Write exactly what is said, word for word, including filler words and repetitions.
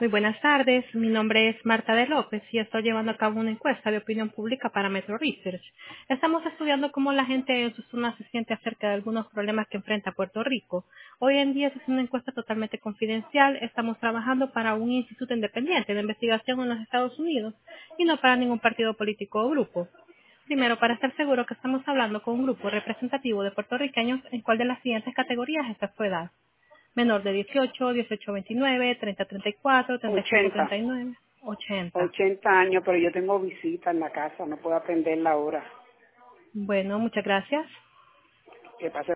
Muy buenas tardes, mi nombre es Marta de López y estoy llevando a cabo una encuesta de opinión pública para Metro Research. Estamos estudiando cómo la gente en sus zonas se siente acerca de algunos problemas que enfrenta Puerto Rico. Hoy en día es una encuesta totalmente confidencial, estamos trabajando para un instituto independiente de investigación en los Estados Unidos y no para ningún partido político o grupo. Primero, para estar seguro que estamos hablando con un grupo representativo de puertorriqueños en cuál de las siguientes categorías está su edad. Menor de dieciocho, dieciocho a veintinueve, treinta a treinta y cuatro, treinta y cinco a ochenta, treinta y nueve, ochenta. ochenta años, pero yo tengo visita en la casa, no puedo atenderla ahora. Bueno, muchas gracias. ¿Qué pasa?